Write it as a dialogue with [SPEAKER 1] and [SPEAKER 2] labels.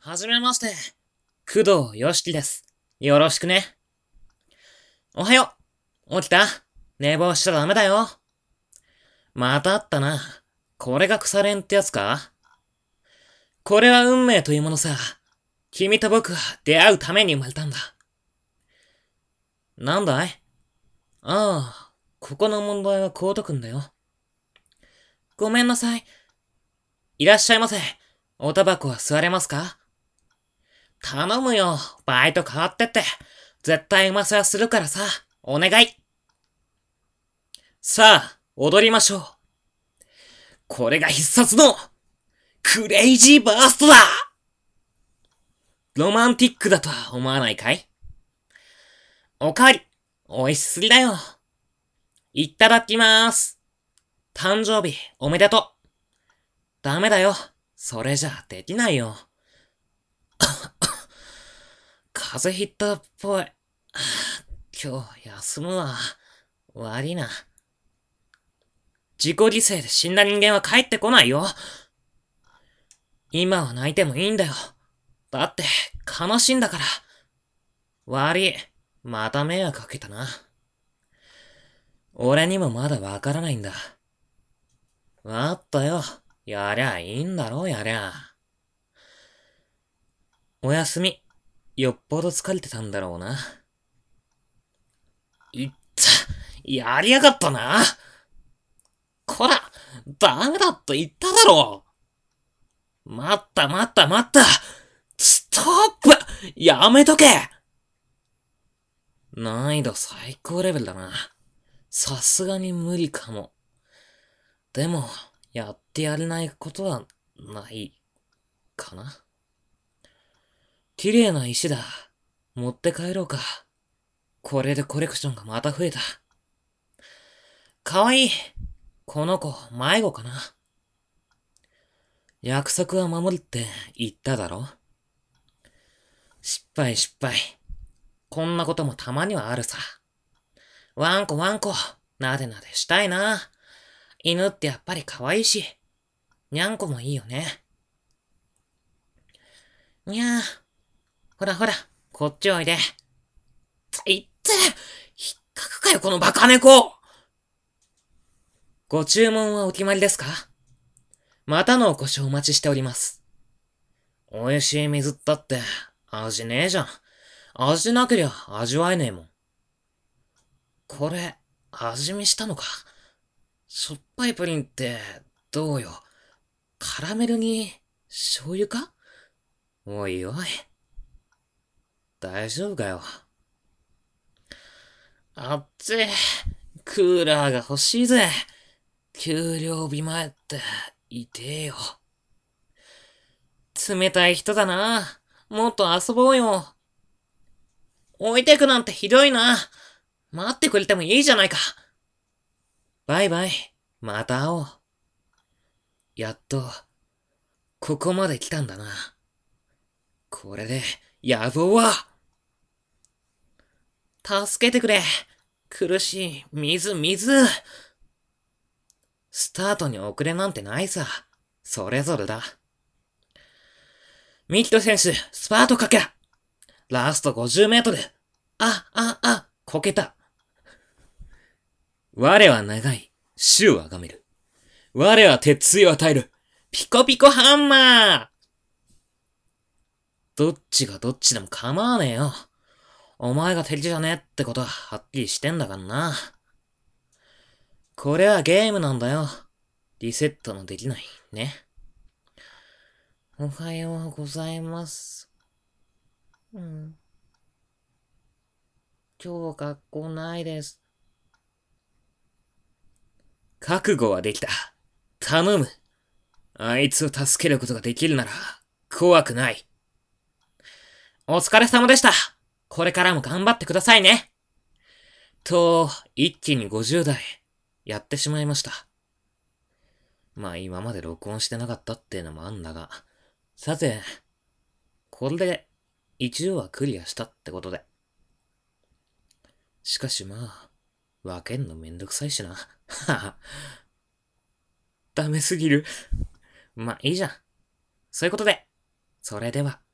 [SPEAKER 1] はじめまして。工藤よしきです。よろしくね。おはよう。起きた？寝坊しちゃダメだよ。また会ったな。これが腐れんってやつか？これは運命というものさ。君と僕は出会うために生まれたんだ。なんだい？ああ、ここの問題はこう解くんだよ。ごめんなさい。いらっしゃいませ。おタバコは吸われますか？頼むよ。バイト変わってって。絶対うまさはするからさ。お願い。さあ、踊りましょう。これが必殺のクレイジーバーストだ。ロマンティックだとは思わないかい？おかわり、美味しすぎだよ。いただきまーす。誕生日、おめでとう。ダメだよ。それじゃできないよ。風邪ひったっぽい。今日休むわ。悪いな。自己犠牲で死んだ人間は帰ってこないよ。今は泣いてもいいんだよ。だって、悲しいんだから。悪い。また迷惑かけたな。俺にもまだわからないんだ。わっとよ。やりゃいいんだろ、やりゃ。おやすみ。よっぽど疲れてたんだろうな。いった。やりやがったな。こら、ダメだと言っただろう。待った待った待った。ストップ！やめとけ！難易度最高レベルだな。さすがに無理かも。でも、やってやれないことはない、かな。綺麗な石だ。持って帰ろうか。これでコレクションがまた増えた。かわいい。この子、迷子かな。約束は守るって言っただろ？失敗失敗。こんなこともたまにはあるさ。ワンコワンコ、なでなでしたいな。犬ってやっぱり可愛いし、にゃんこもいいよね。にゃー。ほらほら、こっちおいで。いって、引っかくかよ、このバカ猫。ご注文はお決まりですか？またのお越しをお待ちしております。美味しい水ったって、味ねえじゃん。味なけりゃ味わえねえもん。これ、味見したのか？しょっぱいプリンって、どうよ。カラメルに、醤油か？おいおい。大丈夫かよ。あっち、クーラーが欲しいぜ。給料日前って、痛えよ。冷たい人だな。もっと遊ぼうよ。置いてくなんてひどいな。待ってくれてもいいじゃないか。バイバイ。また会おう。やっと、ここまで来たんだな。これで、野望は、助けてくれ。苦しい。水。スタートに遅れなんてないさ。それぞれだ。ミキト選手、スパートかけ。ラスト50メートル。こけた。我は長い。死をあがめる。我は鉄槌を与える。ピコピコハンマー。どっちがどっちでも構わねえよ。お前が敵じゃねえってことははっきりしてんだからな。これはゲームなんだよ。リセットのできない。ね。おはようございます。うん。今日学校ないです。覚悟はできた。頼む。あいつを助けることができるなら、怖くない。お疲れ様でした。これからも頑張ってくださいね。と、一気に50代、やってしまいました。まあ今まで録音してなかったってのもあんだが。さて、これで、一応はクリアしたってことで。しかしまあ、分けんのめんどくさいしな。はは。ダメすぎる。まあいいじゃん。そういうことで、それでは。